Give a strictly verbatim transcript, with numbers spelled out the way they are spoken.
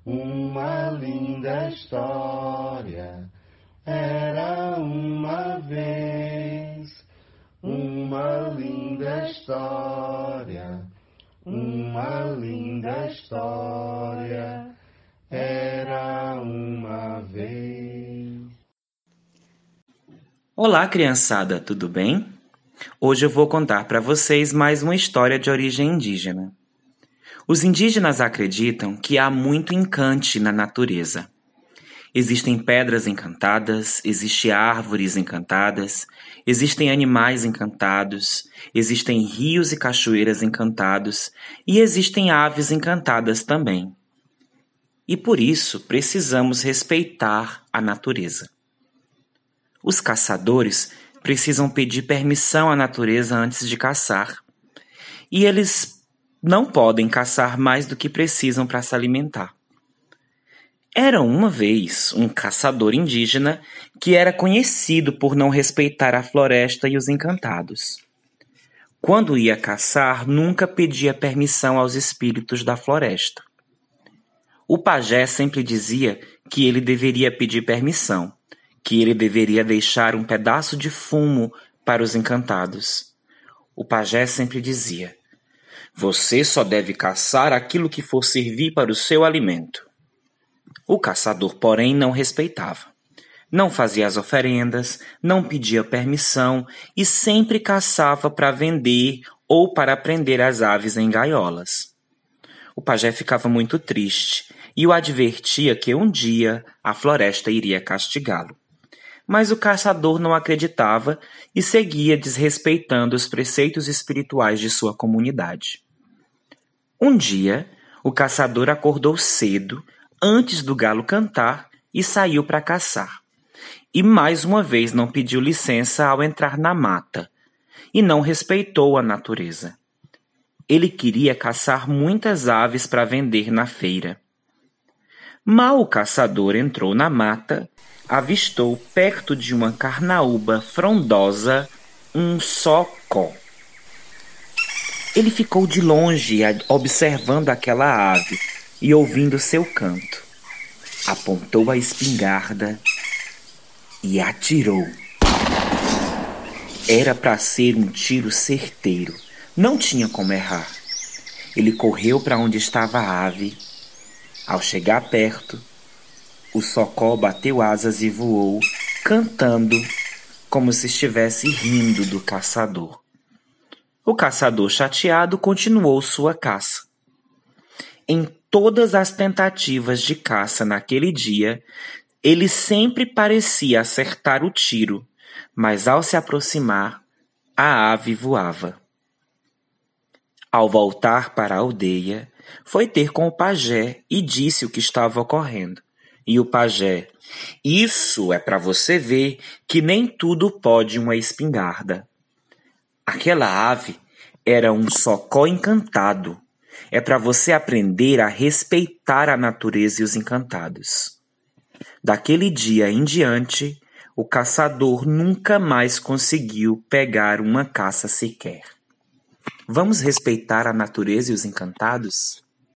uma linda história. Era uma vez uma linda história, uma linda história. Era uma vez. Olá, criançada, tudo bem? Hoje eu vou contar para vocês mais uma história de origem indígena. Os indígenas acreditam que há muito encante na natureza. Existem pedras encantadas, existem árvores encantadas, existem animais encantados, existem rios e cachoeiras encantados e existem aves encantadas também. E por isso precisamos respeitar a natureza. Os caçadores precisam pedir permissão à natureza antes de caçar. E eles não podem caçar mais do que precisam para se alimentar. Era uma vez um caçador indígena que era conhecido por não respeitar a floresta e os encantados. Quando ia caçar, nunca pedia permissão aos espíritos da floresta. O pajé sempre dizia que ele deveria pedir permissão, que ele deveria deixar um pedaço de fumo para os encantados. O pajé sempre dizia: "Você só deve caçar aquilo que for servir para o seu alimento." O caçador, porém, não respeitava. Não fazia as oferendas, não pedia permissão e sempre caçava para vender ou para prender as aves em gaiolas. O pajé ficava muito triste e o advertia que um dia a floresta iria castigá-lo. Mas o caçador não acreditava e seguia desrespeitando os preceitos espirituais de sua comunidade. Um dia, o caçador acordou cedo, antes do galo cantar, e saiu para caçar. E mais uma vez não pediu licença ao entrar na mata, e não respeitou a natureza. Ele queria caçar muitas aves para vender na feira. Mal o caçador entrou na mata, avistou perto de uma carnaúba frondosa um socó. Ele ficou de longe observando aquela ave e ouvindo seu canto. Apontou a espingarda e atirou. Era para ser um tiro certeiro, não tinha como errar. Ele correu para onde estava a ave. Ao chegar perto, o socó bateu asas e voou, cantando como se estivesse rindo do caçador. O caçador, chateado, continuou sua caça. Em todas as tentativas de caça naquele dia, ele sempre parecia acertar o tiro, mas ao se aproximar, a ave voava. Ao voltar para a aldeia, foi ter com o pajé e disse o que estava ocorrendo. E o pajé: "Isso é para você ver que nem tudo pode uma espingarda. Aquela ave era um socó encantado. É para você aprender a respeitar a natureza e os encantados." Daquele dia em diante, o caçador nunca mais conseguiu pegar uma caça sequer. Vamos respeitar a natureza e os encantados?